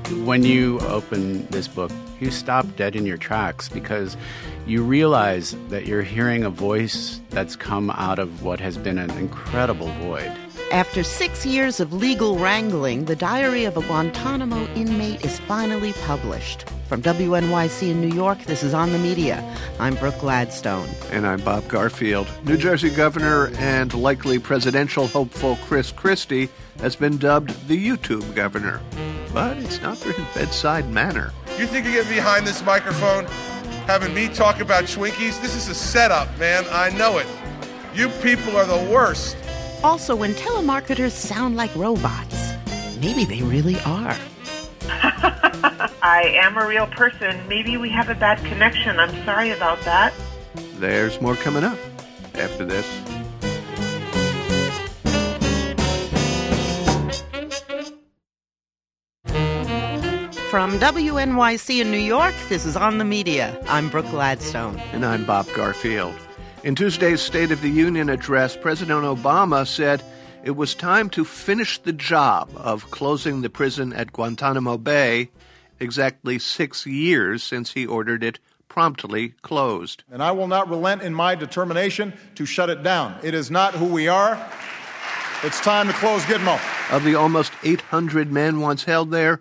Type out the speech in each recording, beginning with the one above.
When you open this book, you stop dead in your tracks because you realize that you're hearing a voice that's come out of what has been an incredible void. After 6 years of legal wrangling, the diary of a Guantanamo inmate is finally published. From WNYC in New York, this is On the Media. I'm Brooke Gladstone. And I'm Bob Garfield. New Jersey Governor and likely presidential hopeful Chris Christie has been dubbed the YouTube governor. But it's not for his bedside manner. You think you get behind this microphone having me talk about Schwinkies? This is a setup, man. I know it. You people are the worst. Also, when telemarketers sound like robots, maybe they really are. I am a real person. Maybe we have a bad connection. I'm sorry about that. There's more coming up after this. From WNYC in New York, this is On the Media. I'm Brooke Gladstone. And I'm Bob Garfield. In Tuesday's State of the Union address, President Obama said it was time to finish the job of closing the prison at Guantanamo Bay, exactly 6 years since he ordered it promptly closed. And I will not relent in my determination to shut it down. It is not who we are. It's time to close Gitmo. Of the almost 800 men once held there,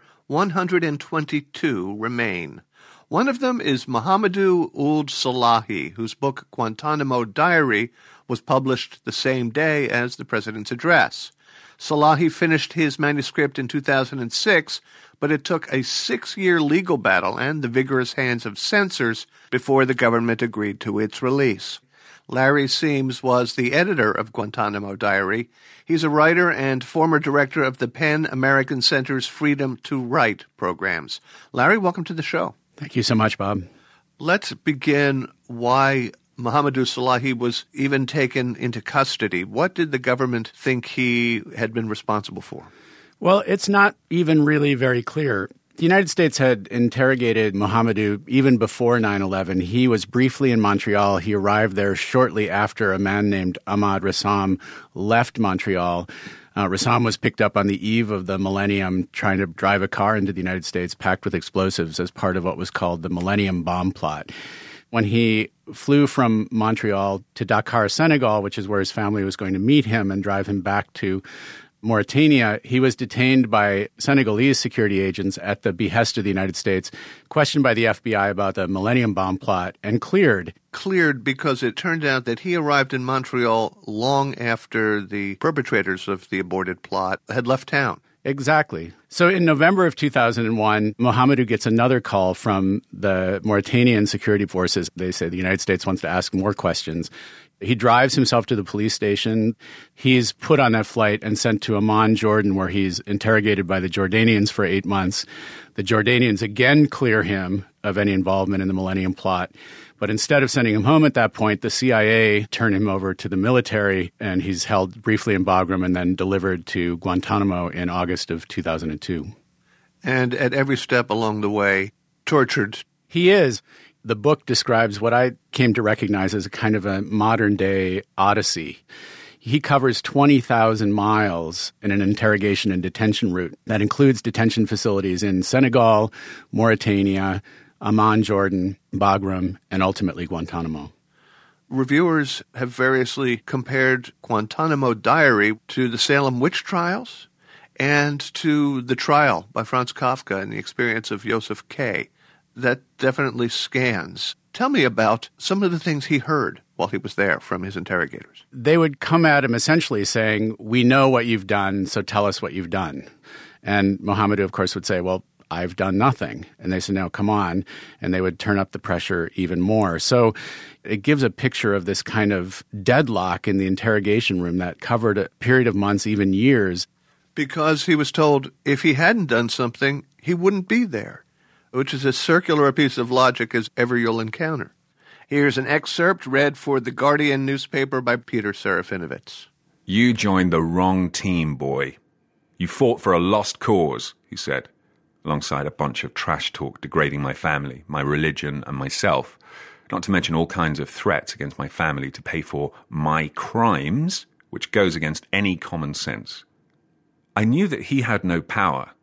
122 remain. One of them is Mohamedou Ould Slahi, whose book Guantanamo Diary was published the same day as the president's address. Slahi finished his manuscript in 2006, but it took a 6-year legal battle and the vigorous hands of censors before the government agreed to its release. Larry Seams was the editor of Guantanamo Diary. He's a writer and former director of the PEN American Center's Freedom to Write programs. Larry, welcome to the show. Thank you so much, Bob. Let's begin why Mohamedou Slahi was even taken into custody. What did the government think he had been responsible for? Well, it's not even really very clear. The United States had interrogated Mohamedou even before 9/11. He was briefly in Montreal. He arrived there shortly after a man named Ahmad Rassam left Montreal. Rassam was picked up on the eve of the millennium trying to drive a car into the United States packed with explosives as part of what was called the Millennium Bomb Plot. When he flew from Montreal to Dakar, Senegal, which is where his family was going to meet him and drive him back to Mauritania, he was detained by Senegalese security agents at the behest of the United States, questioned by the FBI about the Millennium Bomb Plot, and cleared. Cleared because it turned out that he arrived in Montreal long after the perpetrators of the aborted plot had left town. Exactly. So in November of 2001, Mohamedou gets another call from the Mauritanian security forces. They say the United States wants to ask more questions. He drives himself to the police station. He's put on that flight and sent to Amman, Jordan, where he's interrogated by the Jordanians for 8 months. The Jordanians again clear him of any involvement in the Millennium Plot. But instead of sending him home at that point, the CIA turned him over to the military, and he's held briefly in Bagram and then delivered to Guantanamo in August of 2002. And at every step along the way, tortured. He is. The book describes what I came to recognize as a kind of a modern-day odyssey. He covers 20,000 miles in an interrogation and detention route that includes detention facilities in Senegal, Mauritania, Amman, Jordan, Bagram, and ultimately Guantanamo. Reviewers have variously compared Guantanamo Diary to the Salem witch trials and to the trial by Franz Kafka and the experience of Joseph K. That definitely scans. Tell me about some of the things he heard while he was there from his interrogators. They would come at him essentially saying, "We know what you've done, so tell us what you've done." And Mohamedou, of course, would say, "Well, I've done nothing." And they said, "No, come on." And they would turn up the pressure even more. So it gives a picture of this kind of deadlock in the interrogation room that covered a period of months, even years. Because he was told if he hadn't done something, he wouldn't be there, which is as circular a piece of logic as ever you'll encounter. Here's an excerpt read for The Guardian newspaper by Peter Serafinovitz. "You joined the wrong team, boy. You fought for a lost cause," he said, alongside a bunch of trash talk degrading my family, my religion, and myself, not to mention all kinds of threats against my family to pay for my crimes, which goes against any common sense. I knew that he had no power,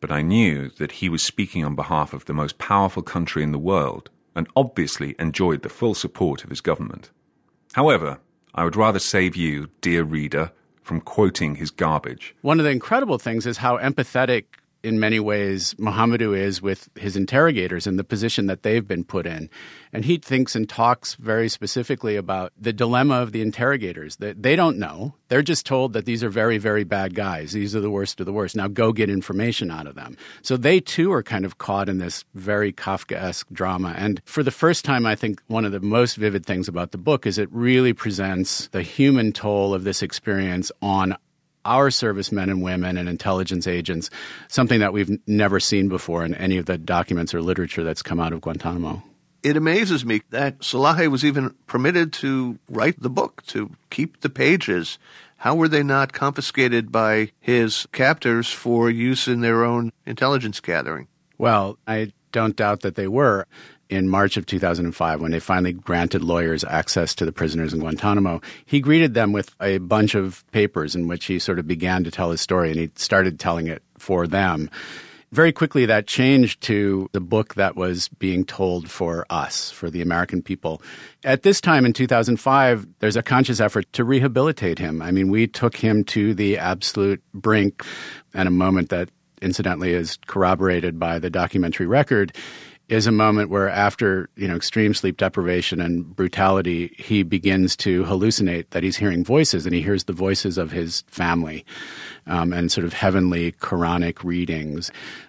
but I knew that he was speaking on behalf of the most powerful country in the world and obviously enjoyed the full support of his government. However, I would rather save you, dear reader, from quoting his garbage. One of the incredible things is how empathetic in many ways Mohamedou is with his interrogators and the position that they've been put in. And he thinks and talks very specifically about the dilemma of the interrogators. That they don't know. They're just told that these are very, very bad guys. These are the worst of the worst. Now go get information out of them. So they too are kind of caught in this very Kafkaesque drama. And for the first time, I think one of the most vivid things about the book is it really presents the human toll of this experience on our servicemen and women and intelligence agents, something that we've never seen before in any of the documents or literature that's come out of Guantanamo. It amazes me that Salahi was even permitted to write the book, to keep the pages. How were they not confiscated by his captors for use in their own intelligence gathering? Well, I don't doubt that they were. In March of 2005, when they finally granted lawyers access to the prisoners in Guantanamo, he greeted them with a bunch of papers in which he sort of began to tell his story, and he started telling it for them. Very quickly, that changed to the book that was being told for us, for the American people. At this time in 2005, there's a conscious effort to rehabilitate him. I mean, we took him to the absolute brink, and a moment that incidentally is corroborated by the documentary record is a moment where after, extreme sleep deprivation and brutality, he begins to hallucinate that he's hearing voices, and he hears the voices of his family and sort of heavenly Quranic readings.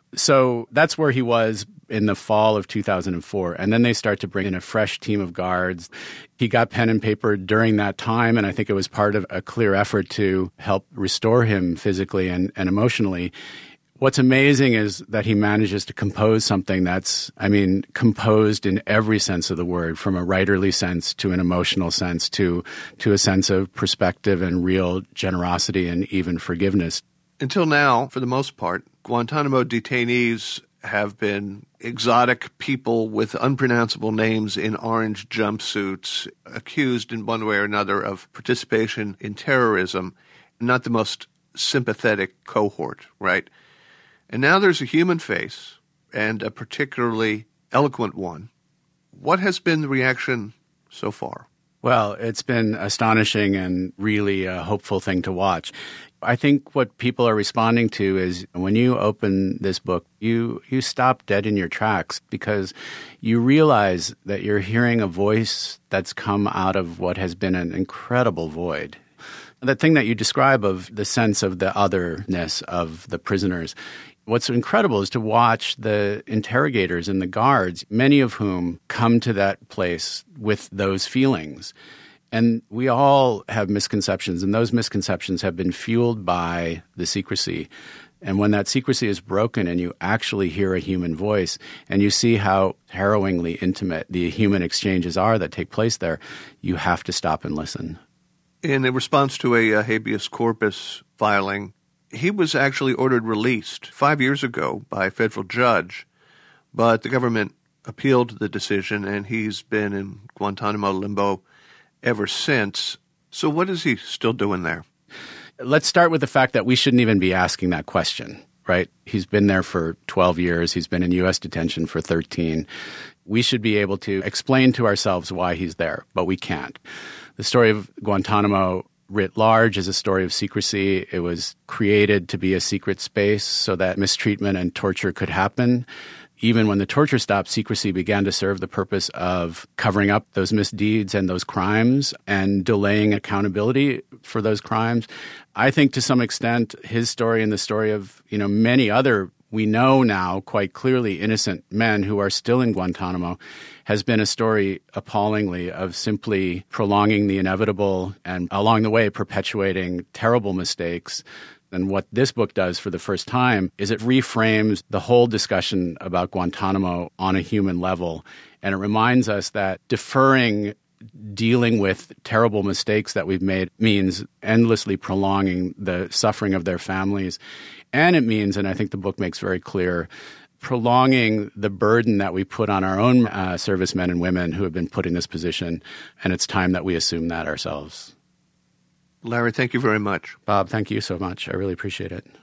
So that's where he was in the fall of 2004. And then they start to bring in a fresh team of guards. He got pen and paper during that time, and I think it was part of a clear effort to help restore him physically and emotionally. What's amazing is that he manages to compose something that's, composed in every sense of the word, from a writerly sense to an emotional sense to a sense of perspective and real generosity and even forgiveness. Until now, for the most part, Guantanamo detainees have been exotic people with unpronounceable names in orange jumpsuits, accused in one way or another of participation in terrorism, not the most sympathetic cohort, right? And now there's a human face, and a particularly eloquent one. What has been the reaction so far? Well, it's been astonishing and really a hopeful thing to watch. I think what people are responding to is when you open this book, you stop dead in your tracks because you realize that you're hearing a voice that's come out of what has been an incredible void. The thing that you describe of the sense of the otherness of the prisoners, what's incredible is to watch the interrogators and the guards, many of whom come to that place with those feelings. And we all have misconceptions, and those misconceptions have been fueled by the secrecy. And when that secrecy is broken and you actually hear a human voice and you see how harrowingly intimate the human exchanges are that take place there, you have to stop and listen. In response to a habeas corpus filing, he was actually ordered released 5 years ago by a federal judge, but the government appealed the decision, and he's been in Guantanamo limbo ever since. So what is he still doing there? Let's start with the fact that we shouldn't even be asking that question, right? He's been there for 12 years. He's been in U.S. detention for 13. We should be able to explain to ourselves why he's there, but we can't. The story of Guantanamo writ large is a story of secrecy. It was created to be a secret space so that mistreatment and torture could happen. Even when the torture stopped, secrecy began to serve the purpose of covering up those misdeeds and those crimes and delaying accountability for those crimes. I think to some extent his story and the story of, many other, we know now quite clearly, innocent men who are still in Guantanamo has been a story appallingly of simply prolonging the inevitable and along the way perpetuating terrible mistakes. And what this book does for the first time is it reframes the whole discussion about Guantanamo on a human level. And it reminds us that deferring dealing with terrible mistakes that we've made means endlessly prolonging the suffering of their families. And it means, and I think the book makes very clear, prolonging the burden that we put on our own servicemen and women who have been put in this position. And it's time that we assume that ourselves. Larry, thank you very much. Bob, thank you so much. I really appreciate it.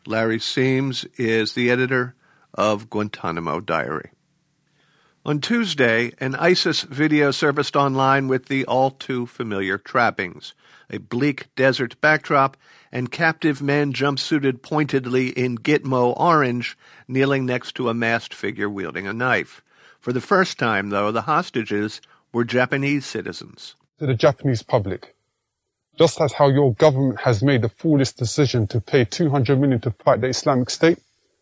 Larry Seams is the editor of Guantanamo Diary. On Tuesday, an ISIS video surfaced online with the all-too-familiar trappings, a bleak desert backdrop, and captive men jumpsuited pointedly in Gitmo orange, kneeling next to a masked figure wielding a knife. For the first time, though, the hostages were Japanese citizens. To the Japanese public, just as how your government has made the foolish decision to pay $200 million to fight the Islamic State,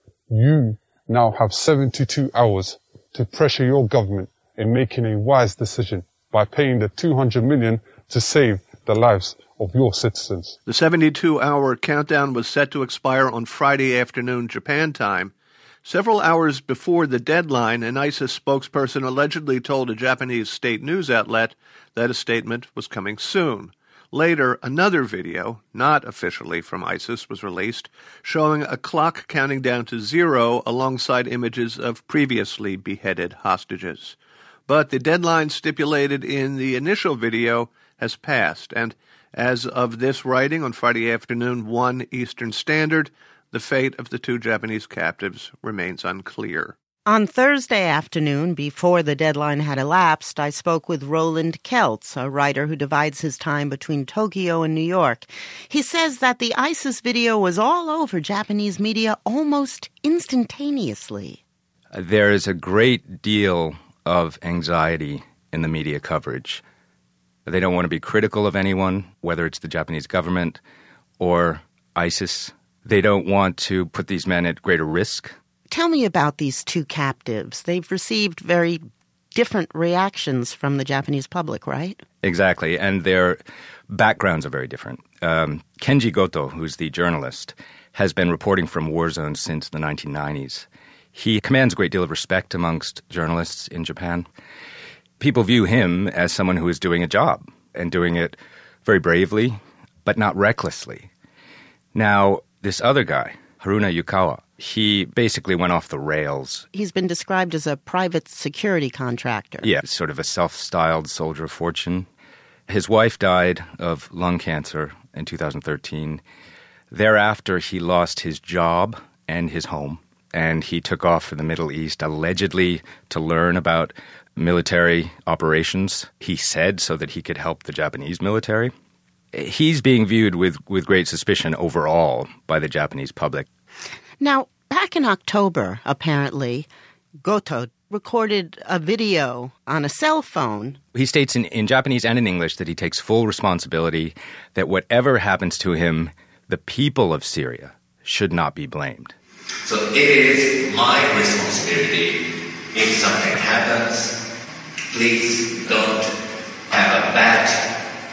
you now have 72 hours to pressure your government in making a wise decision by paying the $200 million to save the lives of your citizens. The 72-hour countdown was set to expire on Friday afternoon Japan time. Several hours before the deadline, an ISIS spokesperson allegedly told a Japanese state news outlet that a statement was coming soon. Later, another video, not officially from ISIS, was released, showing a clock counting down to 0 alongside images of previously beheaded hostages. But the deadline stipulated in the initial video has passed, and as of this writing on Friday afternoon, 1 Eastern Standard, the fate of the 2 Japanese captives remains unclear. On Thursday afternoon, before the deadline had elapsed, I spoke with Roland Keltz, a writer who divides his time between Tokyo and New York. He says that the ISIS video was all over Japanese media almost instantaneously. There is a great deal of anxiety in the media coverage. They don't want to be critical of anyone, whether it's the Japanese government or ISIS. They don't want to put these men at greater risk. Tell me about these 2 captives. They've received very different reactions from the Japanese public, right? Exactly, and their backgrounds are very different. Kenji Goto, who's the journalist, has been reporting from war zones since the 1990s. He commands a great deal of respect amongst journalists in Japan. People view him as someone who is doing a job and doing it very bravely, but not recklessly. Now, this other guy, Haruna Yukawa, he basically went off the rails. He's been described as a private security contractor. Yeah, sort of a self-styled soldier of fortune. His wife died of lung cancer in 2013. Thereafter, he lost his job and his home, and he took off for the Middle East, allegedly to learn about military operations, he said, so that he could help the Japanese military. He's being viewed with great suspicion overall by the Japanese public. Now, back in October, apparently, Goto recorded a video on a cell phone. He states in Japanese and in English that he takes full responsibility, that whatever happens to him, the people of Syria should not be blamed. So it is my responsibility. If something happens, please don't have a bad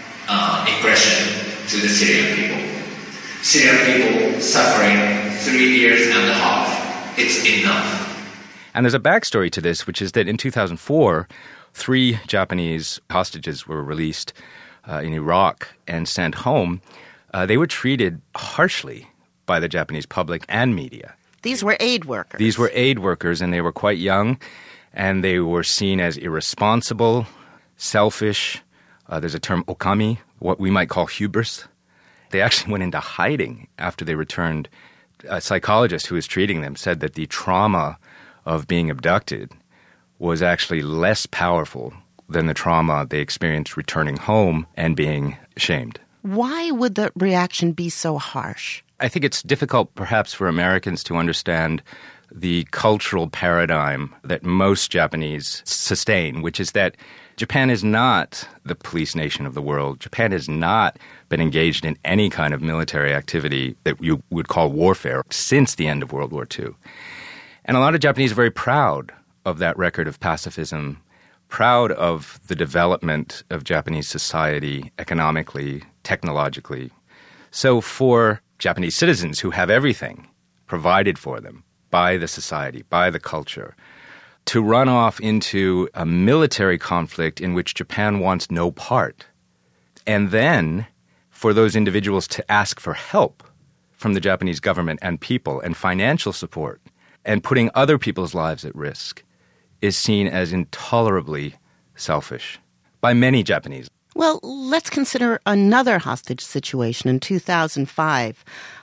impression to the Syrian people. Syrian people suffering 3 years and a half. It's enough. And there's a backstory to this, which is that in 2004, 3 Japanese hostages were released in Iraq and sent home. They were treated harshly by the Japanese public and media. These were aid workers. These were aid workers, and they were quite young, and they were seen as irresponsible, selfish. There's a term okami, what we might call hubris. They actually went into hiding after they returned. A psychologist who was treating them said that the trauma of being abducted was actually less powerful than the trauma they experienced returning home and being shamed. Why would the reaction be so harsh? I think it's difficult perhaps for Americans to understand the cultural paradigm that most Japanese sustain, which is that Japan is not the police nation of the world. Japan has not been engaged in any kind of military activity that you would call warfare since the end of World War II. And a lot of Japanese are very proud of that record of pacifism, proud of the development of Japanese society economically, technologically. So for Japanese citizens who have everything provided for them by the society, by the culture, to run off into a military conflict in which Japan wants no part, and then for those individuals to ask for help from the Japanese government and people and financial support and putting other people's lives at risk is seen as intolerably selfish by many Japanese. Well, let's consider another hostage situation in 2005.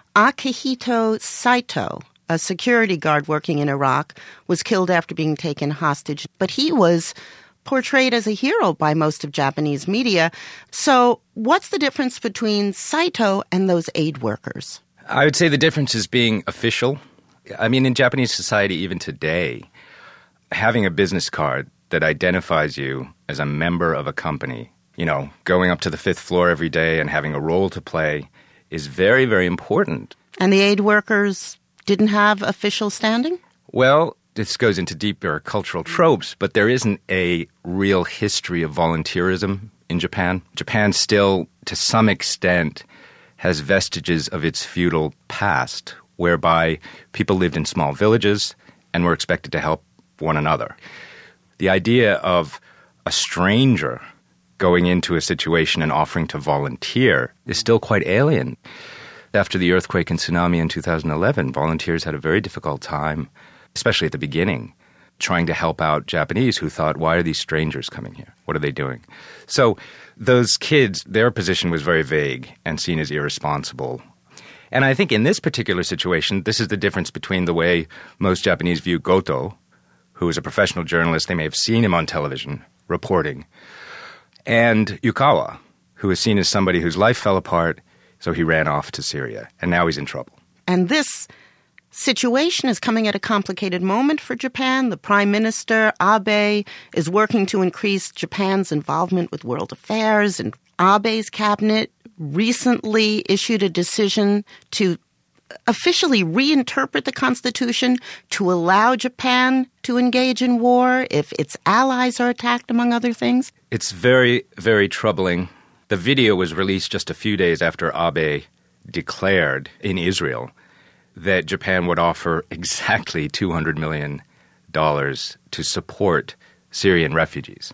Akihito Saito, a security guard working in Iraq, was killed after being taken hostage, but he was portrayed as a hero by most of Japanese media. So what's the difference between Saito and those aid workers? I would say the difference is being official. I mean, in Japanese society, even today, having a business card that identifies you as a member of a company, going up to the 5th floor every day and having a role to play is very, very important. And the aid workers didn't have official standing? Well, this goes into deeper cultural tropes, but there isn't a real history of volunteerism in Japan. Japan still, to some extent, has vestiges of its feudal past, whereby people lived in small villages and were expected to help one another. The idea of a stranger going into a situation and offering to volunteer is still quite alien. After the earthquake and tsunami in 2011, volunteers had a very difficult time, especially at the beginning, trying to help out Japanese who thought, why are these strangers coming here? What are they doing? So those kids, their position was very vague and seen as irresponsible. And I think in this particular situation, this is the difference between the way most Japanese view Goto, who is a professional journalist, they may have seen him on television reporting, and Yukawa, who is seen as somebody whose life fell apart, so he ran off to Syria, and now he's in trouble. And this situation is coming at a complicated moment for Japan. The Prime Minister, Abe, is working to increase Japan's involvement with world affairs, and Abe's cabinet recently issued a decision to officially reinterpret the Constitution to allow Japan to engage in war if its allies are attacked, among other things. It's very, very troubling. The video was released just a few days after Abe declared in Israel that Japan would offer exactly $200 million to support Syrian refugees.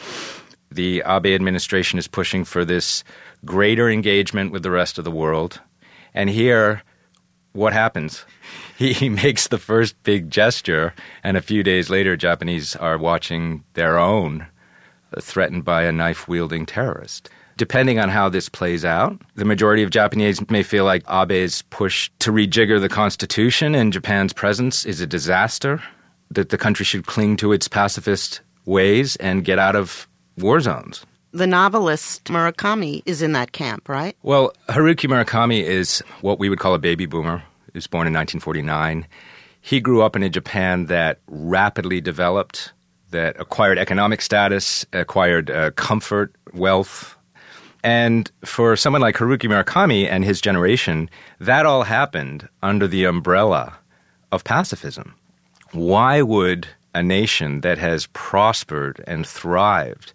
The Abe administration is pushing for this greater engagement with the rest of the world. And here, what happens? He makes the first big gesture, and a few days later, Japanese are watching their own threatened by a knife-wielding terrorist. Depending on how this plays out, the majority of Japanese may feel like Abe's push to rejigger the Constitution and Japan's presence is a disaster, that the country should cling to its pacifist ways and get out of war zones. The novelist Murakami is in that camp, right? Well, Haruki Murakami is what we would call a baby boomer. He was born in 1949. He grew up in a Japan that rapidly developed, that acquired economic status, acquired comfort, wealth. And for someone like Haruki Murakami and his generation, that all happened under the umbrella of pacifism. Why would a nation that has prospered and thrived,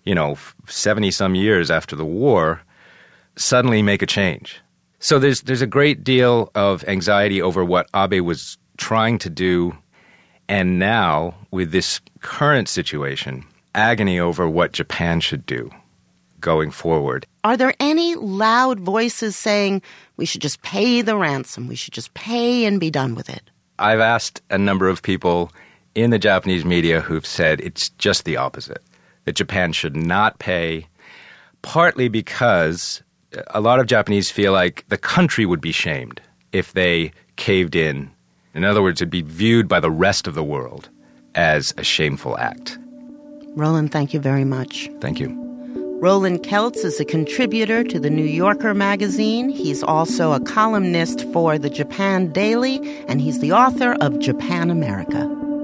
70-some years after the war, suddenly make a change? So there's a great deal of anxiety over what Abe was trying to do, and now, with this current situation, agony over what Japan should do going forward. Are there any loud voices saying we should just pay the ransom, we should just pay and be done with it? I've asked a number of people in the Japanese media who've said it's just the opposite, that Japan should not pay, partly because a lot of Japanese feel like the country would be shamed if they caved in. In other words, it'd be viewed by the rest of the world as a shameful act. Roland, thank you very much. Thank you. Roland Kelts is a contributor to the New Yorker magazine. He's also a columnist for the Japan Daily, and he's the author of Japan America.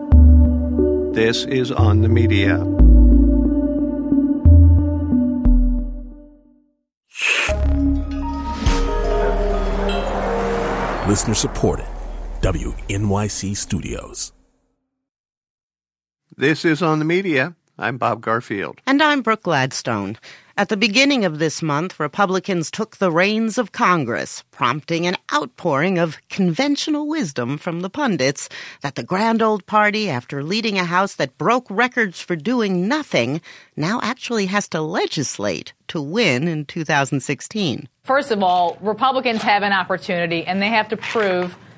This is On the Media. Listener supported. WNYC Studios. This is On the Media. I'm Bob Garfield. And I'm Brooke Gladstone. At the beginning of this month, Republicans took the reins of Congress, prompting an outpouring of conventional wisdom from the pundits that the grand old party, after leading a House that broke records for doing nothing, now actually has to legislate to win in 2016. First of all, Republicans have an opportunity, and they have to prove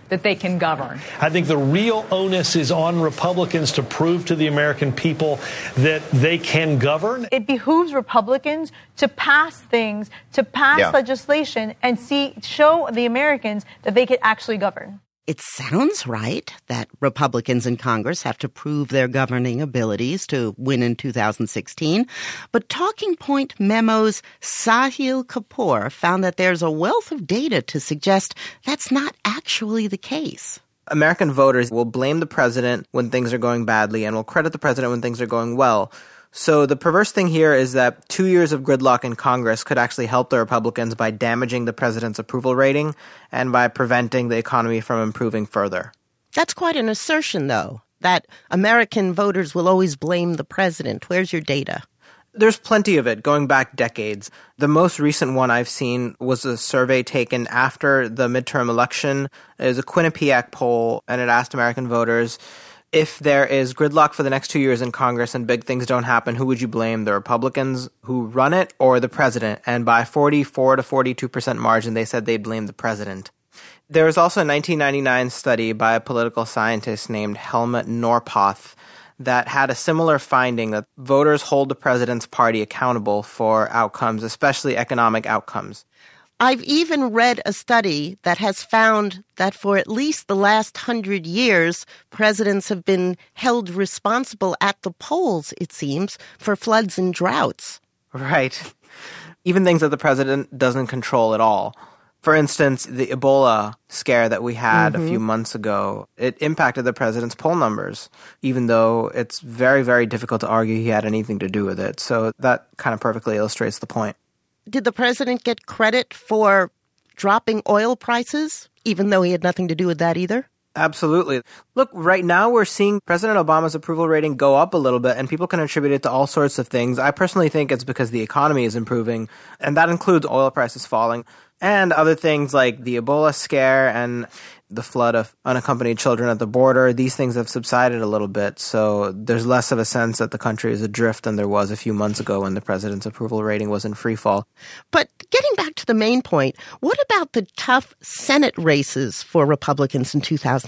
that they can govern. I think the real onus is on Republicans to prove to the American people that they can govern. It behooves Republicans to pass things, to pass legislation and show the Americans that they can actually govern. It sounds right that Republicans in Congress have to prove their governing abilities to win in 2016. But Talking Point Memo's Sahil Kapoor found that there's a wealth of data to suggest that's not actually the case. American voters will blame the president when things are going badly and will credit the president when things are going well. So the perverse thing here is that 2 years of gridlock in Congress could actually help the Republicans by damaging the president's approval rating and by preventing the economy from improving further. That's quite an assertion, though, that American voters will always blame the president. Where's your data? There's plenty of it, going back decades. The most recent one I've seen was a survey taken after the midterm election. It was a Quinnipiac poll, and it asked American voters, if there is gridlock for the next 2 years in Congress and big things don't happen, who would you blame, the Republicans who run it or the president? And by 44 to 42% margin, they said they'd blame the president. There was also a 1999 study by a political scientist named Helmut Norpoth that had a similar finding that voters hold the president's party accountable for outcomes, especially economic outcomes. I've even read a study that has found that for at least the last 100 years, presidents have been held responsible at the polls, it seems, for floods and droughts. Right. Even things that the president doesn't control at all. For instance, the Ebola scare that we had a few months ago, it impacted the president's poll numbers, even though it's very, very difficult to argue he had anything to do with it. So that kind of perfectly illustrates the point. Did the president get credit for dropping oil prices, even though he had nothing to do with that either? Absolutely. Look, right now we're seeing President Obama's approval rating go up a little bit, and people can attribute it to all sorts of things. I personally think it's because the economy is improving, and that includes oil prices falling, and other things like the Ebola scare and the flood of unaccompanied children at the border. These things have subsided a little bit, so there's less of a sense that the country is adrift than there was a few months ago when the president's approval rating was in free fall. But getting back to the main point, what about the tough Senate races for Republicans in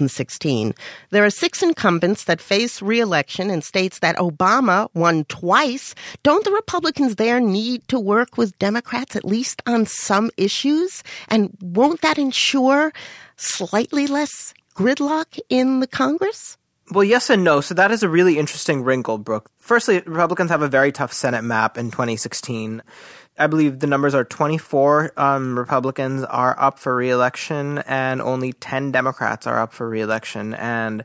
2016? There are 6 incumbents that face re-election in states that Obama won twice. Don't the Republicans there need to work with Democrats at least on some issues? And won't that ensure slightly less gridlock in the Congress? Well, yes and no. So that is a really interesting wrinkle, Brooke. Firstly, Republicans have a very tough Senate map in 2016. I believe the numbers are 24 Republicans are up for re-election and only 10 Democrats are up for re-election. And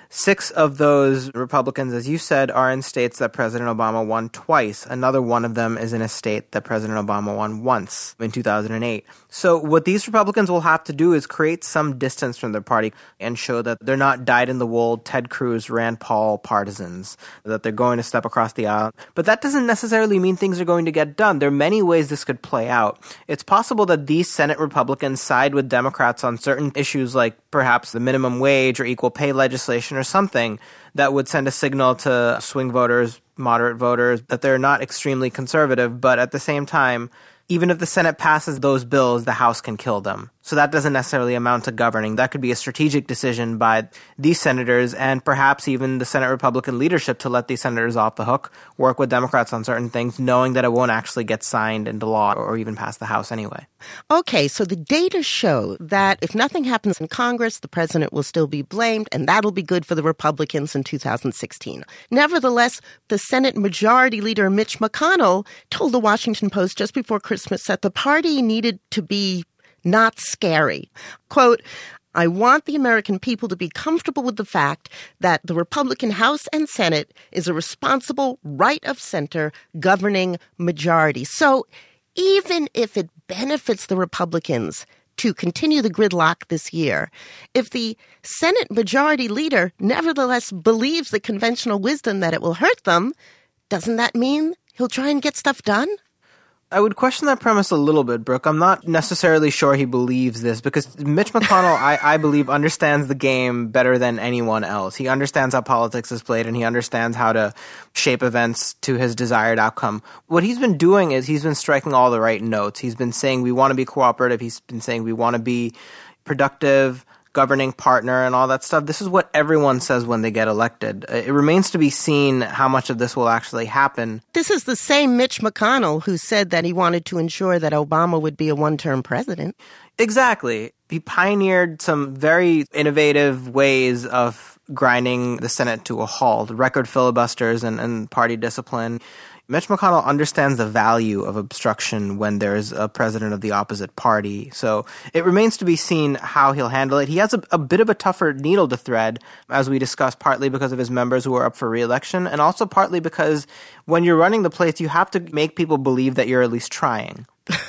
6 of those Republicans, as you said, are in states that President Obama won twice. Another one of them is in a state that President Obama won once in 2008. So what these Republicans will have to do is create some distance from their party and show that they're not dyed-in-the-wool Ted Cruz, Rand Paul partisans, that they're going to step across the aisle. But that doesn't necessarily mean things are going to get done. There are many ways this could play out. It's possible that these Senate Republicans side with Democrats on certain issues like perhaps the minimum wage or equal pay legislation or something that would send a signal to swing voters, moderate voters, that they're not extremely conservative, but at the same time, even if the Senate passes those bills, the House can kill them. So that doesn't necessarily amount to governing. That could be a strategic decision by these senators and perhaps even the Senate Republican leadership to let these senators off the hook, work with Democrats on certain things, knowing that it won't actually get signed into law or even pass the House anyway. Okay, so the data show that if nothing happens in Congress, the president will still be blamed, and that'll be good for the Republicans in 2016. Nevertheless, the Senate Majority Leader Mitch McConnell told the Washington Post just before Christmas that the party needed to be not scary. Quote, I want the American people to be comfortable with the fact that the Republican House and Senate is a responsible, right-of-center governing majority. So even if it benefits the Republicans to continue the gridlock this year, if the Senate Majority Leader nevertheless believes the conventional wisdom that it will hurt them, doesn't that mean he'll try and get stuff done? I would question that premise a little bit, Brooke. I'm not necessarily sure he believes this because Mitch McConnell, I believe, understands the game better than anyone else. He understands how politics is played and he understands how to shape events to his desired outcome. What he's been doing is he's been striking all the right notes. He's been saying we want to be cooperative. He's been saying we want to be productive, governing partner and all that stuff. This is what everyone says when they get elected. It remains to be seen how much of this will actually happen. This is the same Mitch McConnell who said that he wanted to ensure that Obama would be a one-term president. Exactly. He pioneered some very innovative ways of grinding the Senate to a halt, record filibusters and party discipline. Mitch McConnell understands the value of obstruction when there's a president of the opposite party. So it remains to be seen how he'll handle it. He has a bit of a tougher needle to thread, as we discussed, partly because of his members who are up for re-election, and also partly because when you're running the place, you have to make people believe that you're at least trying.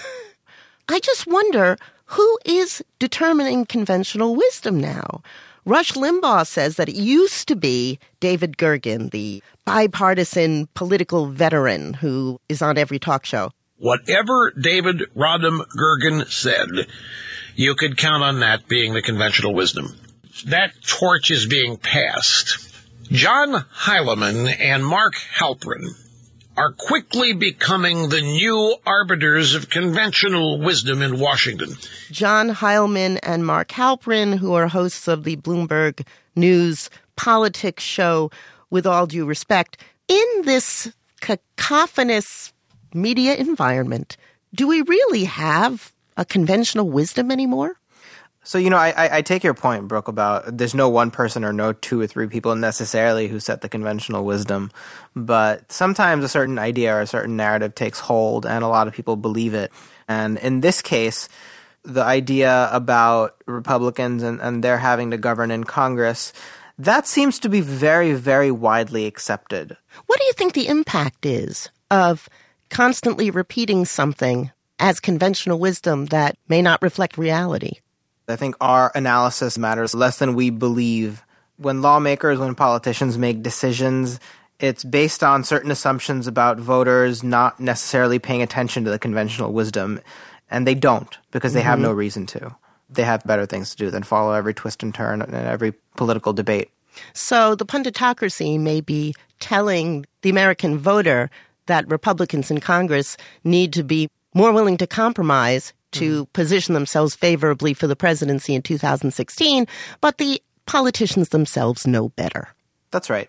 I just wonder, who is determining conventional wisdom now? Rush Limbaugh says that it used to be David Gergen, the bipartisan political veteran who is on every talk show. Whatever David Rodham Gergen said, you could count on that being the conventional wisdom. That torch is being passed. John Heilemann and Mark Halperin are quickly becoming the new arbiters of conventional wisdom in Washington. John Heilemann and Mark Halperin, who are hosts of the Bloomberg News politics show, with all due respect, in this cacophonous media environment, do we really have a conventional wisdom anymore? So, I take your point, Brooke, about there's no one person or no two or three people necessarily who set the conventional wisdom. But sometimes a certain idea or a certain narrative takes hold and a lot of people believe it. And in this case, the idea about Republicans and their having to govern in Congress, that seems to be very, very widely accepted. What do you think the impact is of constantly repeating something as conventional wisdom that may not reflect reality? I think our analysis matters less than we believe. When politicians make decisions, it's based on certain assumptions about voters not necessarily paying attention to the conventional wisdom. And they don't, because they have no reason to. They have better things to do than follow every twist and turn and every political debate. So the punditocracy may be telling the American voter that Republicans in Congress need to be more willing to compromise to position themselves favorably for the presidency in 2016, but the politicians themselves know better. That's right.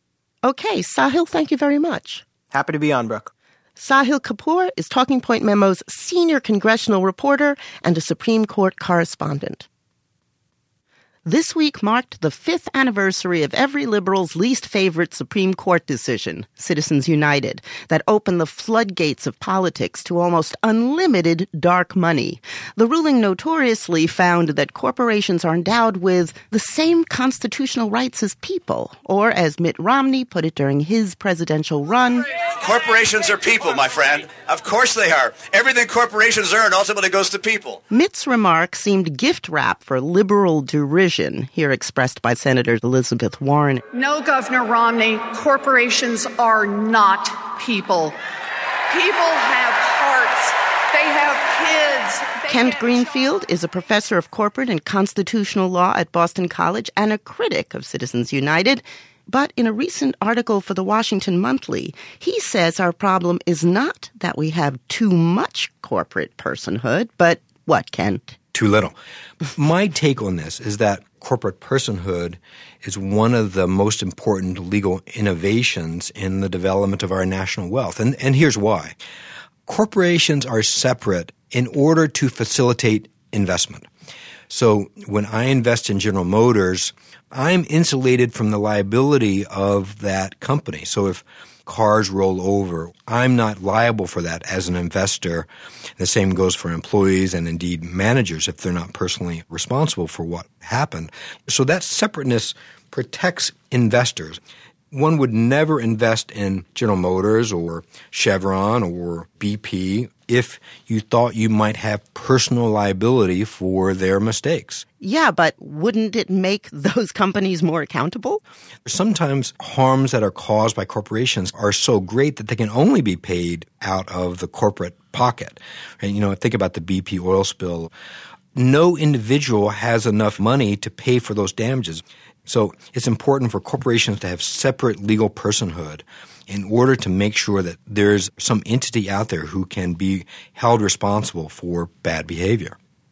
Okay, Sahil, thank you very much. Happy to be on, Brooke. Sahil Kapoor is Talking Point Memo's senior congressional reporter and a Supreme Court correspondent. This week marked the 5th anniversary of every liberal's least favorite Supreme Court decision, Citizens United, that opened the floodgates of politics to almost unlimited dark money. The ruling notoriously found that corporations are endowed with the same constitutional rights as people, or as Mitt Romney put it during his presidential run, corporations are people, my friend. Of course they are. Everything corporations earn ultimately goes to people. Mitt's remark seemed gift wrap for liberal derision, here expressed by Senator Elizabeth Warren. No, Governor Romney, corporations are not people. People have hearts. They have kids. Kent Greenfield is a professor of corporate and constitutional law at Boston College and a critic of Citizens United. But in a recent article for the Washington Monthly, he says our problem is not that we have too much corporate personhood, but what, Kent? Too little. My take on this is that corporate personhood is one of the most important legal innovations in the development of our national wealth. And here's why. Corporations are separate in order to facilitate investment. So when I invest in General Motors, I'm insulated from the liability of that company. So if cars roll over, I'm not liable for that as an investor. The same goes for employees and indeed managers if they're not personally responsible for what happened. So that separateness protects investors. One would never invest in General Motors or Chevron or BP if you thought you might have personal liability for their mistakes. Yeah, but wouldn't it make those companies more accountable? Sometimes harms that are caused by corporations are so great that they can only be paid out of the corporate pocket. And, think about the BP oil spill. No individual has enough money to pay for those damages. So it's important for corporations to have separate legal personhood in order to make sure that there's some entity out there who can be held responsible for bad behavior.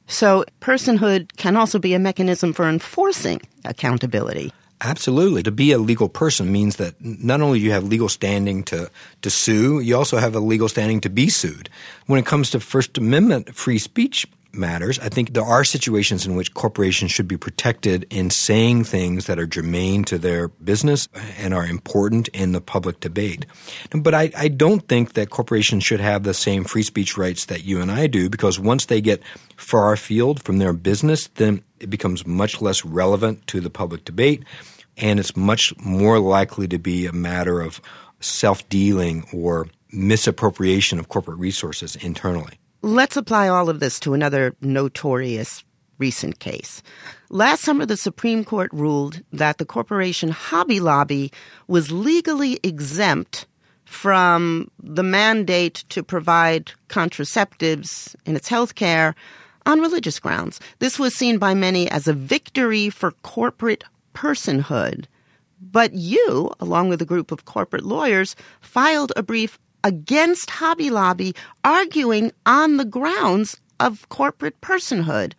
So personhood can also be a mechanism for enforcing accountability. Absolutely. To be a legal person means that not only do you have legal standing to sue, you also have a legal standing to be sued. When it comes to First Amendment free speech matters, I think there are situations in which corporations should be protected in saying things that are germane to their business and are important in the public debate. But I don't think that corporations should have the same free speech rights that you and I do, because once they get far afield from their business, then it becomes much less relevant to the public debate, and it's much more likely to be a matter of self-dealing or misappropriation of corporate resources internally. Let's apply all of this to another notorious recent case. Last summer, the Supreme Court ruled that the corporation Hobby Lobby was legally exempt from the mandate to provide contraceptives in its health care on religious grounds. This was seen by many as a victory for corporate personhood. But you, along with a group of corporate lawyers, filed a brief against Hobby Lobby, arguing on the grounds of corporate personhood.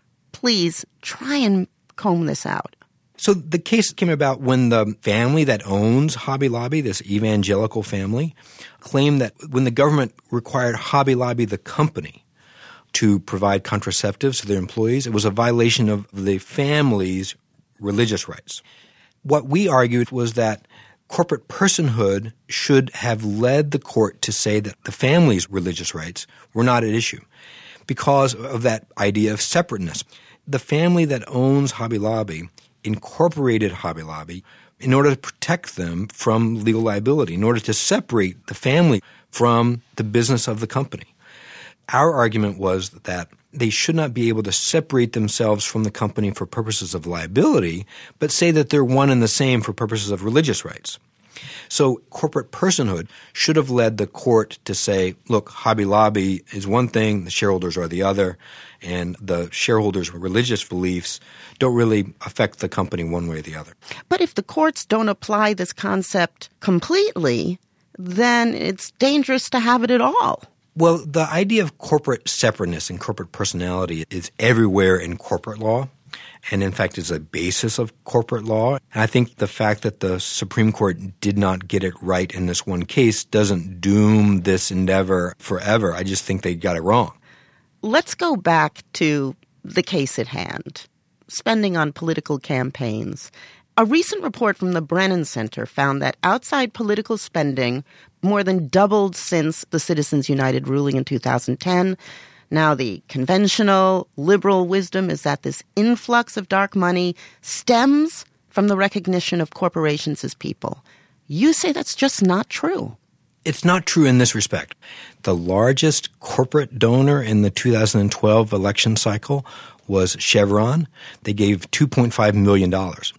Please try and comb this out. So the case came about when the family that owns Hobby Lobby, this evangelical family, claimed that when the government required Hobby Lobby, the company, to provide contraceptives to their employees, it was a violation of the family's religious rights. What we argued was that corporate personhood should have led the court to say that the family's religious rights were not at issue because of that idea of separateness. The family that owns Hobby Lobby incorporated Hobby Lobby in order to protect them from legal liability, in order to separate the family from the business of the company. Our argument was that they should not be able to separate themselves from the company for purposes of liability, but say that they're one and the same for purposes of religious rights. So corporate personhood should have led the court to say, look, Hobby Lobby is one thing, the shareholders are the other, and the shareholders' religious beliefs don't really affect the company one way or the other. But if the courts don't apply this concept completely, then it's dangerous to have it at all. Well, the idea of corporate separateness and corporate personality is everywhere in corporate law, and in fact is a basis of corporate law. And I think the fact that the Supreme Court did not get it right in this one case doesn't doom this endeavor forever. I just think they got it wrong. Let's go back to the case at hand, spending on political campaigns. A recent report from the Brennan Center found that outside political spending more than doubled since the Citizens United ruling in 2010. Now, the conventional liberal wisdom is that this influx of dark money stems from the recognition of corporations as people. You say that's just not true. It's not true in this respect. The largest corporate donor in the 2012 election cycle was Chevron. They gave $2.5 million.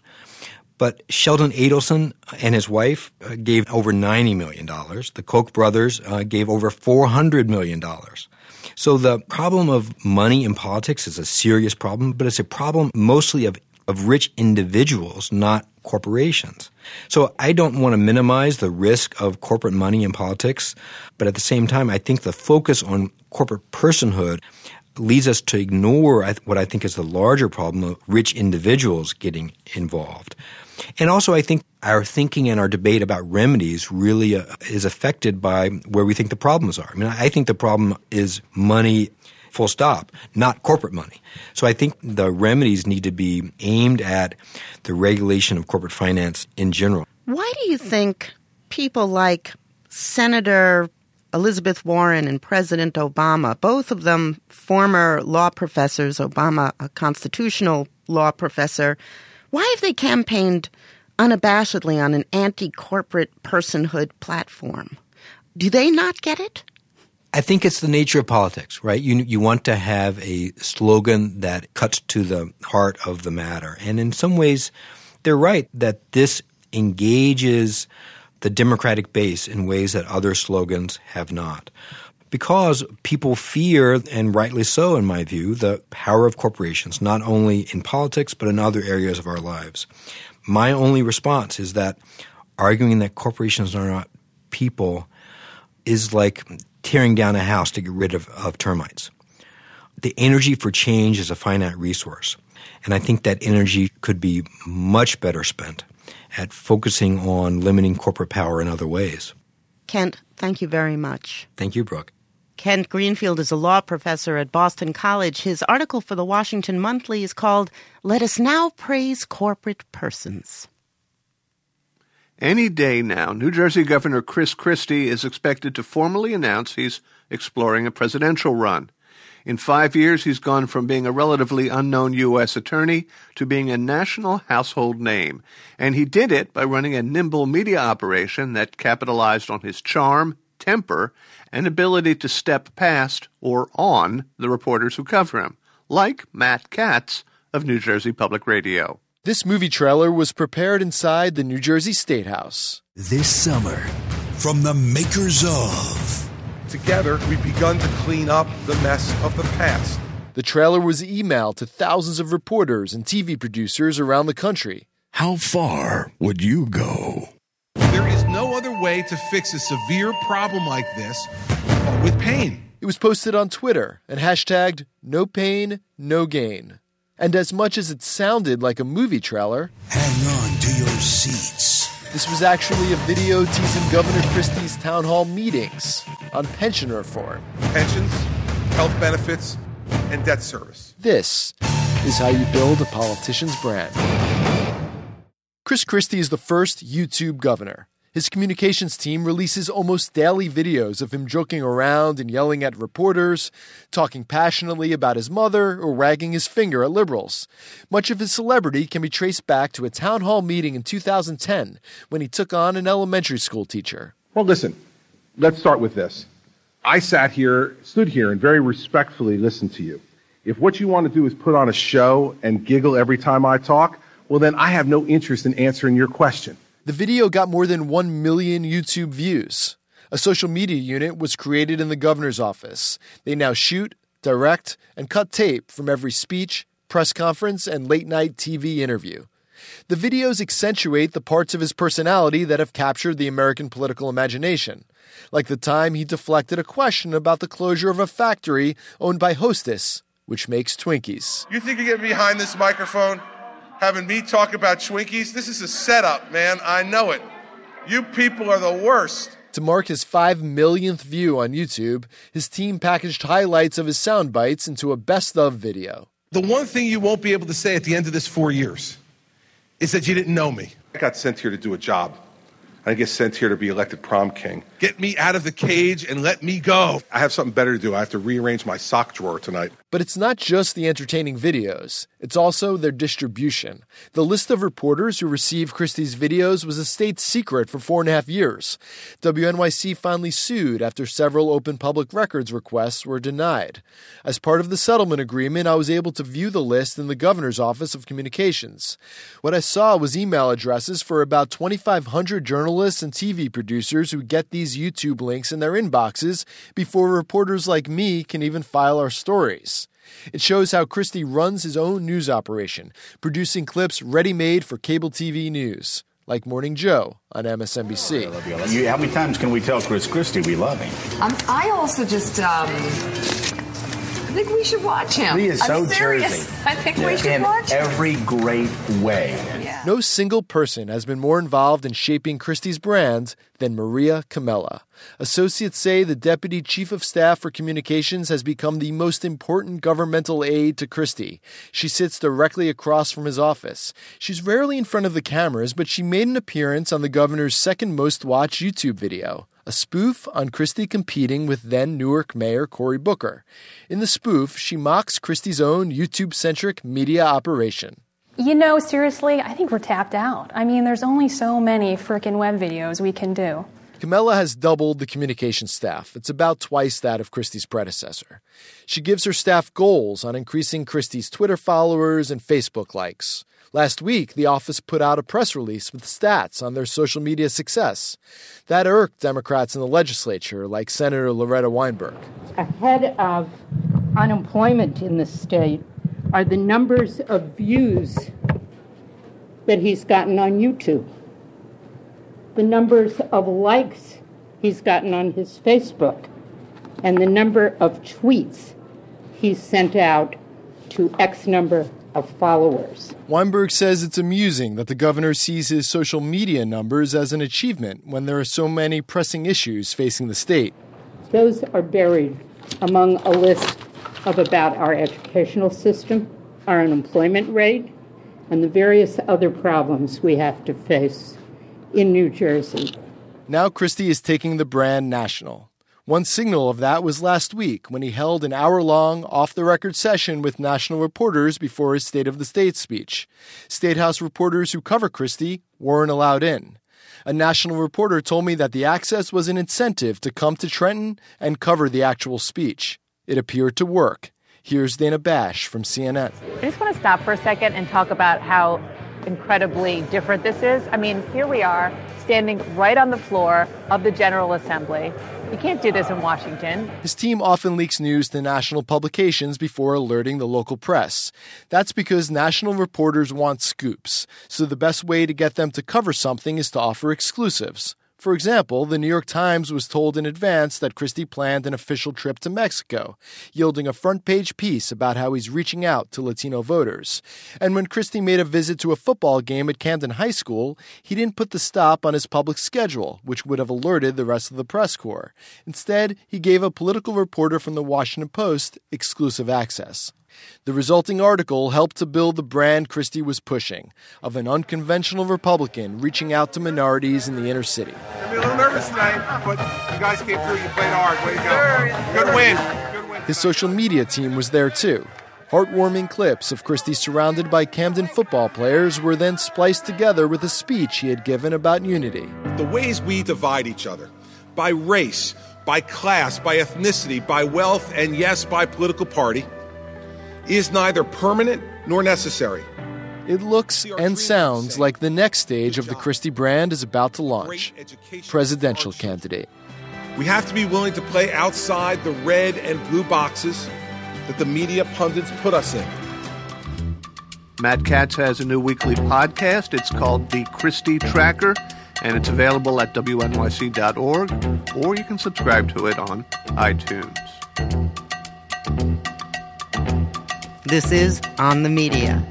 But Sheldon Adelson and his wife gave over $90 million. The Koch brothers gave over $400 million. So the problem of money in politics is a serious problem, but it's a problem mostly of rich individuals, not corporations. So I don't want to minimize the risk of corporate money in politics, but at the same time, I think the focus on corporate personhood leads us to ignore what I think is the larger problem of rich individuals getting involved. And also, I think our thinking and our debate about remedies really is affected by where we think the problems are. I mean, I think the problem is money, full stop, not corporate money. So I think the remedies need to be aimed at the regulation of corporate finance in general. Why do you think people like Senator Elizabeth Warren and President Obama, both of them former law professors, Obama a constitutional law professor, why have they campaigned unabashedly on an anti-corporate personhood platform? Do they not get it? I think it's the nature of politics, right? You want to have a slogan that cuts to the heart of the matter. And in some ways, they're right that this engages the Democratic base in ways that other slogans have not. Because people fear, and rightly so in my view, the power of corporations, not only in politics but in other areas of our lives. My only response is that arguing that corporations are not people is like tearing down a house to get rid of termites. The energy for change is a finite resource, and I think that energy could be much better spent at focusing on limiting corporate power in other ways. Kent, thank you very much. Thank you, Brooke. Kent Greenfield is a law professor at Boston College. His article for the Washington Monthly is called, "Let Us Now Praise Corporate Persons." Any day now, New Jersey Governor Chris Christie is expected to formally announce he's exploring a presidential run. In 5 years, he's gone from being a relatively unknown U.S. attorney to being a national household name. And he did it by running a nimble media operation that capitalized on his charm, temper, and ability to step past or on the reporters who cover him, like Matt Katz of New Jersey Public Radio. This movie trailer was prepared inside the New Jersey State House. This summer, from the makers of... Together, we've begun to clean up the mess of the past. The trailer was emailed to thousands of reporters and TV producers around the country. How far would you go? There is no other way to fix a severe problem like this but with pain. It was posted on Twitter and hashtagged "No Pain, No Gain." And as much as it sounded like a movie trailer, hang on to your seats. This was actually a video teasing Governor Christie's town hall meetings on pension reform. Pensions, health benefits, and debt service. This is how you build a politician's brand. Chris Christie is the first YouTube governor. His communications team releases almost daily videos of him joking around and yelling at reporters, talking passionately about his mother, or wagging his finger at liberals. Much of his celebrity can be traced back to a town hall meeting in 2010 when he took on an elementary school teacher. Well, listen, let's start with this. I stood here, and very respectfully listened to you. If what you want to do is put on a show and giggle every time I talk, well, then I have no interest in answering your question. The video got more than 1 million YouTube views. A social media unit was created in the governor's office. They now shoot, direct, and cut tape from every speech, press conference, and late-night TV interview. The videos accentuate the parts of his personality that have captured the American political imagination, like the time he deflected a question about the closure of a factory owned by Hostess, which makes Twinkies. You think you're getting behind this microphone, having me talk about Twinkies? This is a setup, man. I know it. You people are the worst. To mark his 5 millionth view on YouTube, his team packaged highlights of his sound bites into a best-of video. The one thing you won't be able to say at the end of this 4 years is that you didn't know me. I got sent here to do a job. I didn't get sent here to be elected prom king. Get me out of the cage and let me go. I have something better to do. I have to rearrange my sock drawer tonight. But it's not just the entertaining videos. It's also their distribution. The list of reporters who received Christie's videos was a state secret for 4.5 years. WNYC finally sued after several open public records requests were denied. As part of the settlement agreement, I was able to view the list in the governor's office of communications. What I saw was email addresses for about 2,500 journalists and TV producers who get these YouTube links in their inboxes before reporters like me can even file our stories. It shows how Christie runs his own news operation, producing clips ready-made for cable TV news, like Morning Joe on MSNBC. How many times can we tell Chris Christie we love him? I also just I think we should watch him. He is so I'm serious. Jersey. I think we should watch him. In every great way. Yeah. No single person has been more involved in shaping Christie's brand than Maria Camella. Associates say the Deputy Chief of Staff for Communications has become the most important governmental aide to Christie. She sits directly across from his office. She's rarely in front of the cameras, but she made an appearance on the governor's second most watched YouTube video, a spoof on Christie competing with then Newark Mayor Cory Booker. In the spoof, she mocks Christie's own YouTube-centric media operation. You know, seriously, I think we're tapped out. I mean, there's only so many frickin' web videos we can do. Camella has doubled the communication staff. It's about twice that of Christie's predecessor. She gives her staff goals on increasing Christie's Twitter followers and Facebook likes. Last week, the office put out a press release with stats on their social media success. That irked Democrats in the legislature, like Senator Loretta Weinberg. Ahead of unemployment in the state are the numbers of views that he's gotten on YouTube, the numbers of likes he's gotten on his Facebook, and the number of tweets he's sent out to X number of followers. Weinberg says it's amusing that the governor sees his social media numbers as an achievement when there are so many pressing issues facing the state. Those are buried among a list of about our educational system, our unemployment rate, and the various other problems we have to face in New Jersey. Now Christie is taking the brand national. One signal of that was last week when he held an hour-long, off-the-record session with national reporters before his State of the State speech. State House reporters who cover Christie weren't allowed in. A national reporter told me that the access was an incentive to come to Trenton and cover the actual speech. It appeared to work. Here's Dana Bash from CNN. I just want to stop for a second and talk about how incredibly different this is. I mean, here we are standing right on the floor of the General Assembly. You can't do this in Washington. His team often leaks news to national publications before alerting the local press. That's because national reporters want scoops, so the best way to get them to cover something is to offer exclusives. For example, the New York Times was told in advance that Christie planned an official trip to Mexico, yielding a front-page piece about how he's reaching out to Latino voters. And when Christie made a visit to a football game at Camden High School, he didn't put the stop on his public schedule, which would have alerted the rest of the press corps. Instead, he gave a political reporter from the Washington Post exclusive access. The resulting article helped to build the brand Christie was pushing, of an unconventional Republican reaching out to minorities in the inner city. I'm a little nervous tonight, but you guys came through. You played hard. Way to go. Good win. His social media team was there too. Heartwarming clips of Christie surrounded by Camden football players were then spliced together with a speech he had given about unity. The ways we divide each other, by race, by class, by ethnicity, by wealth, and yes, by political party, is neither permanent nor necessary. It looks and sounds like the next stage of the Christie brand is about to launch. Presidential candidate. We have to be willing to play outside the red and blue boxes that the media pundits put us in. Matt Katz has a new weekly podcast. It's called The Christie Tracker, and it's available at wnyc.org, or you can subscribe to it on iTunes. This is On the Media.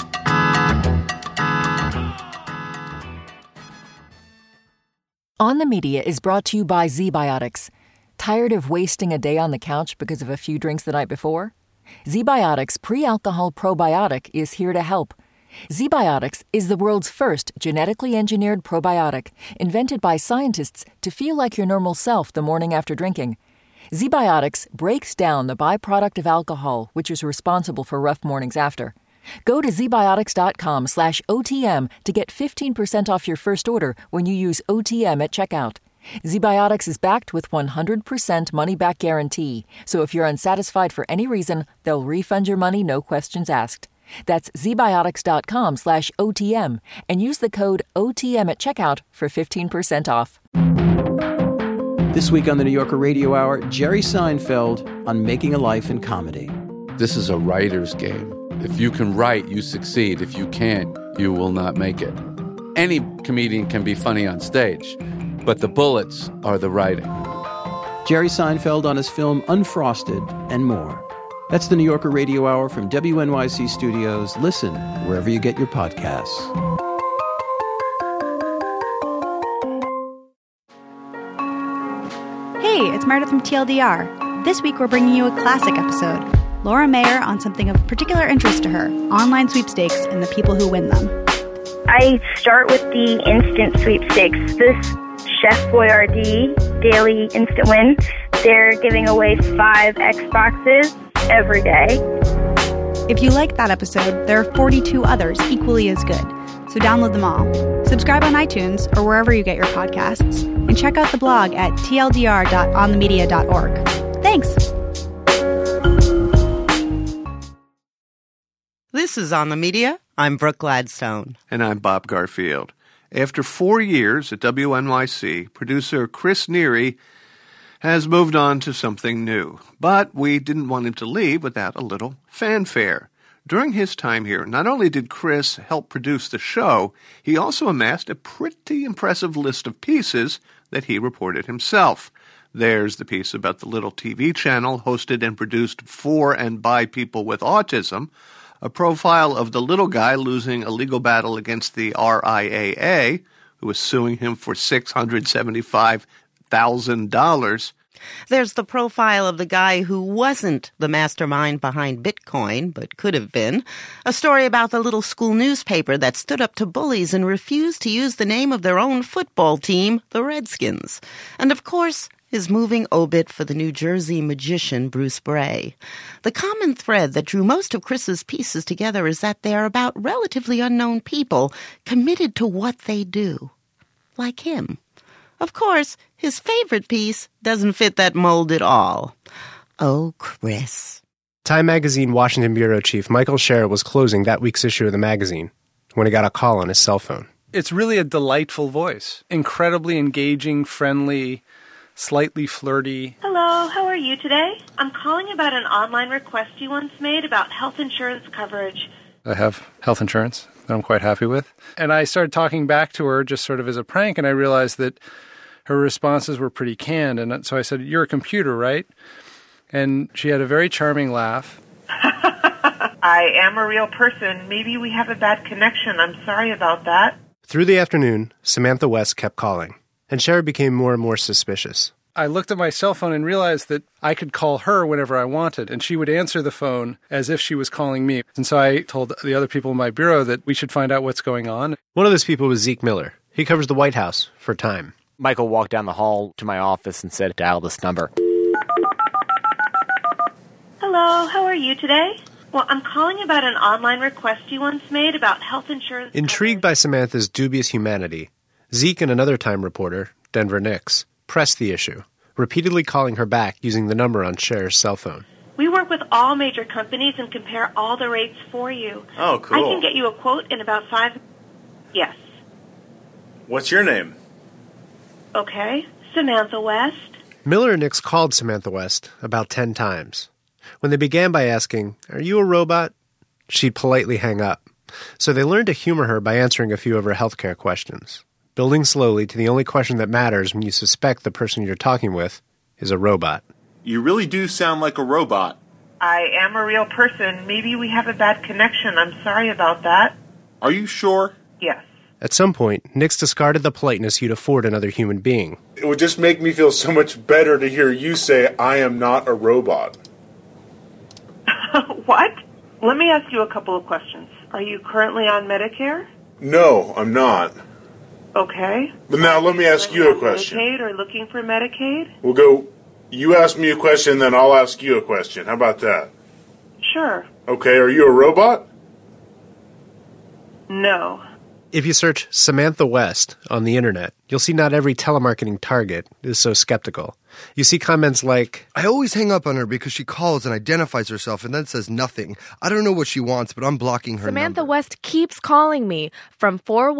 On the Media is brought to you by ZBiotics. Tired of wasting a day on the couch because of a few drinks the night before? ZBiotics Pre-Alcohol Probiotic is here to help. ZBiotics is the world's first genetically engineered probiotic, invented by scientists to feel like your normal self the morning after drinking. ZBiotics breaks down the byproduct of alcohol, which is responsible for rough mornings after. Go to zbiotics.com/OTM to get 15% off your first order when you use OTM at checkout. ZBiotics is backed with 100% money-back guarantee, so if you're unsatisfied for any reason, they'll refund your money, no questions asked. That's zbiotics.com/OTM and use the code OTM at checkout for 15% off. This week on the New Yorker Radio Hour, Jerry Seinfeld on making a life in comedy. This is a writer's game. If you can write, you succeed. If you can't, you will not make it. Any comedian can be funny on stage, but the bullets are the writing. Jerry Seinfeld on his film Unfrosted and more. That's the New Yorker Radio Hour from WNYC Studios. Listen wherever you get your podcasts. Hey, it's Meredith from TLDR. This week we're bringing you a classic episode. Laura Mayer on something of particular interest to her, online sweepstakes and the people who win them. I start with the instant sweepstakes. This Chef Boyardee daily instant win. They're giving away 5 Xboxes every day. If you like that episode, there are 42 others equally as good. So download them all. Subscribe on iTunes or wherever you get your podcasts. And check out the blog at tldr.onthemedia.org. Thanks. This is On the Media. I'm Brooke Gladstone. And I'm Bob Garfield. After 4 years at WNYC, producer Chris Neary has moved on to something new. But we didn't want him to leave without a little fanfare. During his time here, not only did Chris help produce the show, he also amassed a pretty impressive list of pieces that he reported himself. There's the piece about the little TV channel hosted and produced for and by people with autism, a profile of the little guy losing a legal battle against the RIAA, who was suing him for $675,000. There's the profile of the guy who wasn't the mastermind behind Bitcoin, but could have been. A story about the little school newspaper that stood up to bullies and refused to use the name of their own football team, the Redskins. And of course, his moving obit for the New Jersey magician Bruce Bray. The common thread that drew most of Chris's pieces together is that they are about relatively unknown people committed to what they do. Like him. Of course, his favorite piece doesn't fit that mold at all. Oh, Chris. Time Magazine Washington bureau chief Michael Scherer was closing that week's issue of the magazine when he got a call on his cell phone. It's really a delightful voice. Incredibly engaging, friendly, slightly flirty. Hello, how are you today? I'm calling about an online request you once made about health insurance coverage. I have health insurance that I'm quite happy with. And I started talking back to her just sort of as a prank, and I realized that her responses were pretty canned. And so I said, "You're a computer, right?" And she had a very charming laugh. I am a real person. Maybe we have a bad connection. I'm sorry about that. Through the afternoon, Samantha West kept calling, and Scherer became more and more suspicious. I looked at my cell phone and realized that I could call her whenever I wanted, and she would answer the phone as if she was calling me. And so I told the other people in my bureau that we should find out what's going on. One of those people was Zeke Miller. He covers the White House for Time. Michael walked down the hall to my office and said, "Dial this number." Hello, how are you today? Well, I'm calling about an online request you once made about health insurance. Intrigued by Samantha's dubious humanity, Zeke and another Time reporter, Denver Nix, pressed the issue, repeatedly calling her back using the number on Scherer's cell phone. We work with all major companies and compare all the rates for you. Oh, cool. I can get you a quote in about 5... Yes. What's your name? Okay. Samantha West. Miller and Nix called Samantha West about 10 times. When they began by asking, "Are you a robot?" she'd politely hang up. So they learned to humor her by answering a few of her healthcare questions, building slowly to the only question that matters when you suspect the person you're talking with is a robot. You really do sound like a robot. I am a real person. Maybe we have a bad connection. I'm sorry about that. Are you sure? Yes. At some point, Nix discarded the politeness you'd afford another human being. It would just make me feel so much better to hear you say, "I am not a robot." What? Let me ask you a couple of questions. Are you currently on Medicare? No, I'm not. Okay. But now let me ask you a question. Medicaid or looking for Medicaid? We'll go, you ask me a question, then I'll ask you a question. How about that? Sure. Okay, are you a robot? No. If you search Samantha West on the internet, you'll see not every telemarketing target is so skeptical. You see comments like, "I always hang up on her because she calls and identifies herself and then says nothing. I don't know what she wants, but I'm blocking her Samantha number. West keeps calling me from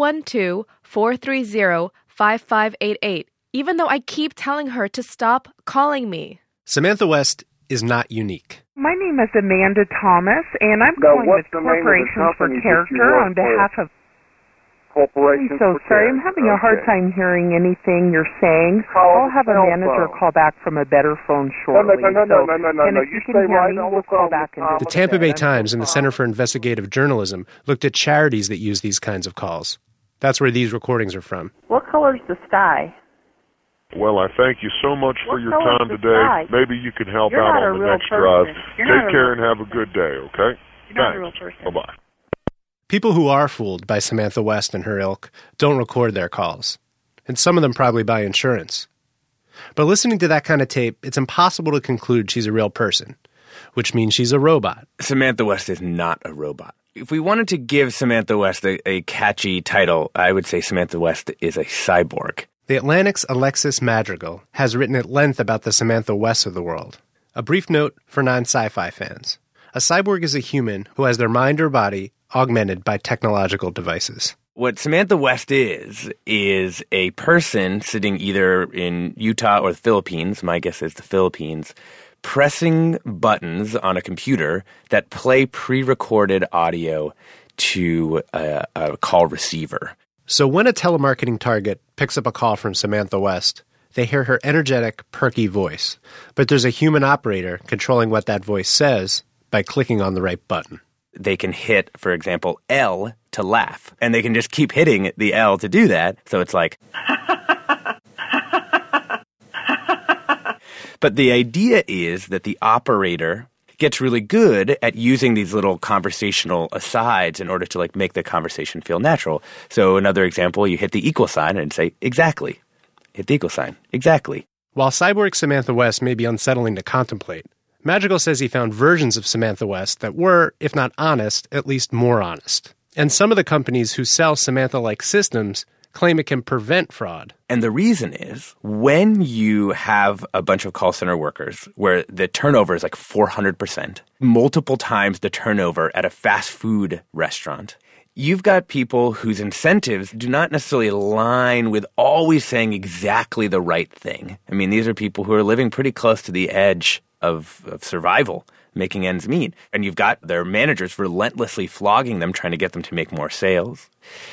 412-430-5588, even though I keep telling her to stop calling me." Samantha West is not unique. My name is Amanda Thomas, and I'm calling with Corporations for Character on behalf of... I'm so sorry. I'm having a hard time hearing anything you're saying. I'll have a manager call back from a better phone shortly. No. And if you can hear me, we'll call back. The Tampa Bay Times and the Center for Investigative Journalism looked at charities that use these kinds of calls. That's where these recordings are from. What color's the sky? Well, I thank you so much for your time today. Maybe you can help out on the next drive. Take care and have a good day, okay? Thanks. Bye-bye. People who are fooled by Samantha West and her ilk don't record their calls. And some of them probably buy insurance. But listening to that kind of tape, it's impossible to conclude she's a real person, which means she's a robot. Samantha West is not a robot. If we wanted to give Samantha West a catchy title, I would say Samantha West is a cyborg. The Atlantic's Alexis Madrigal has written at length about the Samantha West of the world. A brief note for non-sci-fi fans. A cyborg is a human who has their mind or body augmented by technological devices. What Samantha West is a person sitting either in Utah or the Philippines, my guess is the Philippines, pressing buttons on a computer that play pre-recorded audio to a call receiver. So when a telemarketing target picks up a call from Samantha West, They hear her energetic, perky voice. But there's a human operator controlling what that voice says by clicking on the right button. They can hit, for example, L to laugh. And they can just keep hitting the L to do that. So it's like... But the idea is that the operator gets really good at using these little conversational asides in order to like make the conversation feel natural. So another example, you hit the equal sign and say, exactly. Hit the equal sign. Exactly. While cyborg Samantha West may be unsettling to contemplate, Magical says he found versions of Samantha West that were, if not honest, at least more honest. And some of the companies who sell Samantha-like systems claim it can prevent fraud. And the reason is, when you have a bunch of call center workers where the turnover is like 400%, multiple times the turnover at a fast food restaurant, you've got people whose incentives do not necessarily align with always saying exactly the right thing. I mean, these are people who are living pretty close to the edge of survival, making ends meet. And you've got their managers relentlessly flogging them, trying to get them to make more sales.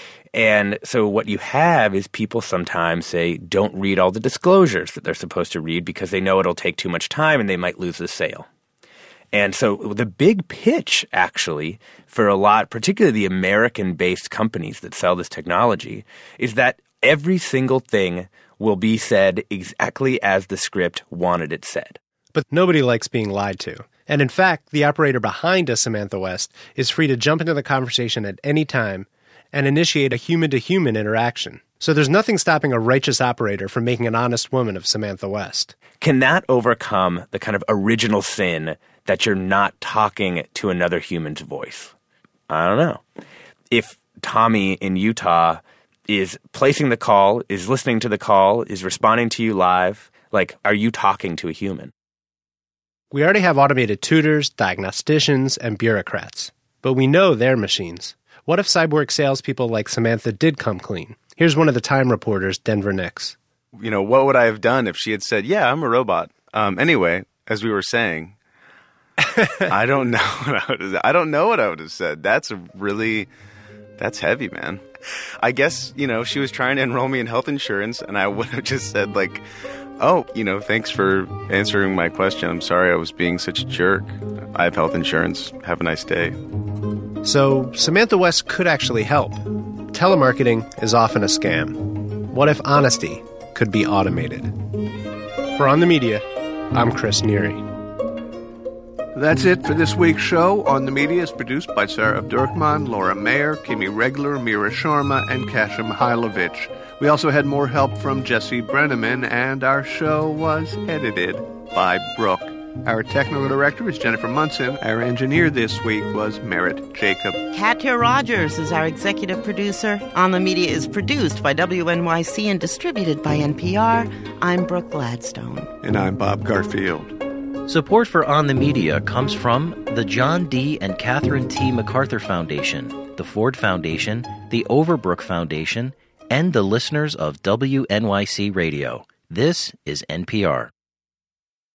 And so what you have is people sometimes say, don't read all the disclosures that they're supposed to read because they know it'll take too much time and they might lose the sale. And so the big pitch, actually, for a lot, particularly the American-based companies that sell this technology, is that every single thing will be said exactly as the script wanted it said. But nobody likes being lied to. And in fact, the operator behind a Samantha West is free to jump into the conversation at any time and initiate a human-to-human interaction. So there's nothing stopping a righteous operator from making an honest woman of Samantha West. Can that overcome the kind of original sin that you're not talking to another human's voice? I don't know. If Tommy in Utah is placing the call, is listening to the call, is responding to you live, like, are you talking to a human? We already have automated tutors, diagnosticians, and bureaucrats. But we know they're machines. What if cyborg salespeople like Samantha did come clean? Here's one of the Time reporters, Denver Nix. You know, what would I have done if she had said, yeah, I'm a robot? Anyway, as we were saying, I don't know what I would have said. That's heavy, man. I guess, she was trying to enroll me in health insurance, and I would have just said, like, oh, thanks for answering my question. I'm sorry I was being such a jerk. I have health insurance. Have a nice day. So Samantha West could actually help. Telemarketing is often a scam. What if honesty could be automated? For On the Media, I'm Chris Neary. That's it for this week's show. On the Media is produced by Sarah Abdurrahman, Laura Mayer, Kimi Regler, Mira Sharma, and Kasia Mihailovich. We also had more help from Jesse Brenneman, and our show was edited by Brooke. Our technical director is Jennifer Munson. Our engineer this week was Merritt Jacob. Katya Rogers is our executive producer. On the Media is produced by WNYC and distributed by NPR. I'm Brooke Gladstone. And I'm Bob Garfield. Support for On the Media comes from the John D. and Catherine T. MacArthur Foundation, the Ford Foundation, the Overbrook Foundation, and the listeners of WNYC Radio. This is NPR.